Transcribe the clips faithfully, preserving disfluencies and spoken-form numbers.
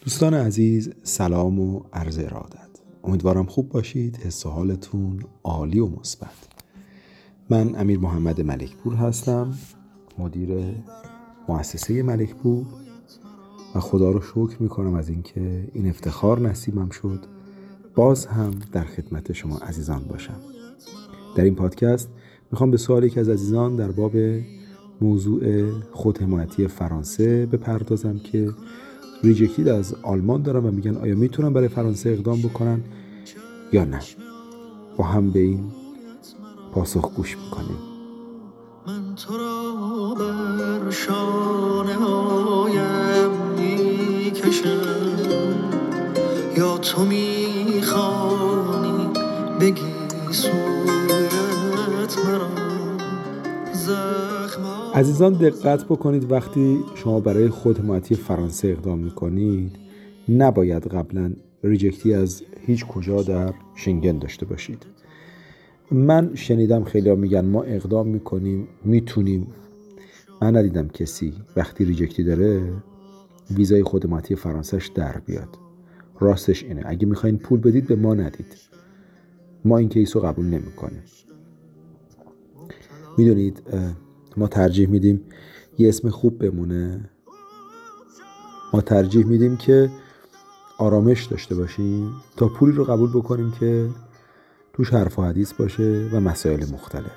دوستان عزیز، سلام و عرض ارادت. امیدوارم خوب باشید. حس و حالتون عالی و مثبت. من امیر محمد ملکپور هستم، مدیر مؤسسه ملکپور، و خدا رو شکر میکنم از اینکه این افتخار نصیبم شد باز هم در خدمت شما عزیزان باشم. در این پادکست میخوام به سوالی که از عزیزان در باب موضوع خودحمایتی فرانسه بپردازم که ریجکتید از آلمان دارن و میگن آیا میتونن برای فرانسه اقدام بکنن یا نه. با هم به این پاسخ گوش میکنیم. من تو را بر شانه هایم میکشم، یا تو میخوانی بگی سویت مرا. عزیزان دقت بکنید، وقتی شما برای خودحمایتی فرانسه اقدام میکنید نباید قبلا ریجکتی از هیچ کجا در شنگن داشته باشید. من شنیدم خیلی ها میگن ما اقدام میکنیم میتونیم. من ندیدم کسی وقتی ریجکتی داره ویزای خودحمایتی فرانسهش در بیاد. راستش اینه، اگه میخواین پول بدید به ما ندید، ما این کیسو قبول نمیکنیم. میدونید ما ترجیح میدیم یه اسم خوب بمونه، ما ترجیح میدیم که آرامش داشته باشیم تا پولی رو قبول بکنیم که توش حرف و حدیث باشه و مسائل مختلف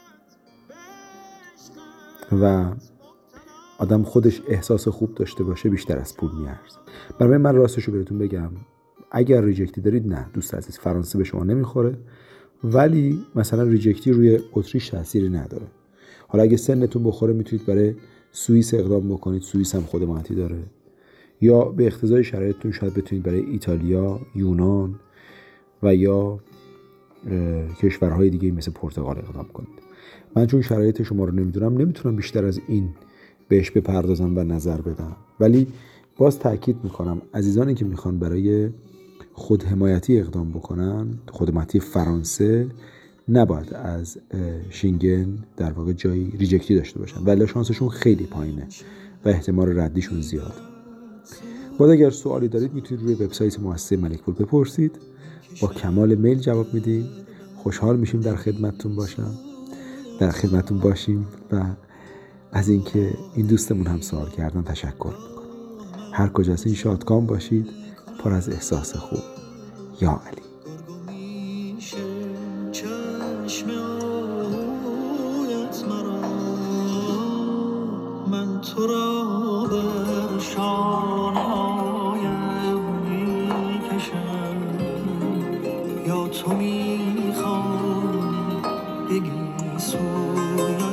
و آدم خودش احساس خوب داشته باشه بیشتر از پول میارزه. برای من راستشو بهتون بگم، اگر ریجکتی دارید نه دوست عزیز، فرانسه به شما نمیخوره، ولی مثلا ریجکتی روی اتریش تأثیری نداره. حالا اگه سنتون بخوره میتونید برای سوئیس اقدام بکنید، سوئیس هم خودحمایتی داره، یا به اقتضای شرایطتون شاید بتونید برای ایتالیا، یونان و یا کشورهای دیگه مثل پرتغال اقدام کنید. من چون شرایط شما رو نمیدونم نمیتونم بیشتر از این بهش بپردازم و نظر بدم، ولی باز تاکید میکنم عزیزانی که میخوان برای خودحمایتی اقدام بکنن، خودحمایتی فرانسه، نباید از شنگن در واقع جایی ریجکتی داشته باشن، ولی شانسشون خیلی پایینه و احتمال ردیشون زیاد. باز اگر سوالی دارید میتونید روی وبسایت مؤسسه ملکپور بپرسید، با کمال میل جواب میدیم. خوشحال میشیم در خدمتتون باشم در خدمتتون باشیم و از اینکه این دوستمون هم سوال کردن تشکر میکنم. هر کجاست این شادکام باشید، پر از احساس خوب. یا علی. من تو را بر شانه هایم میکشم، یا تو میخوانی بگی سوی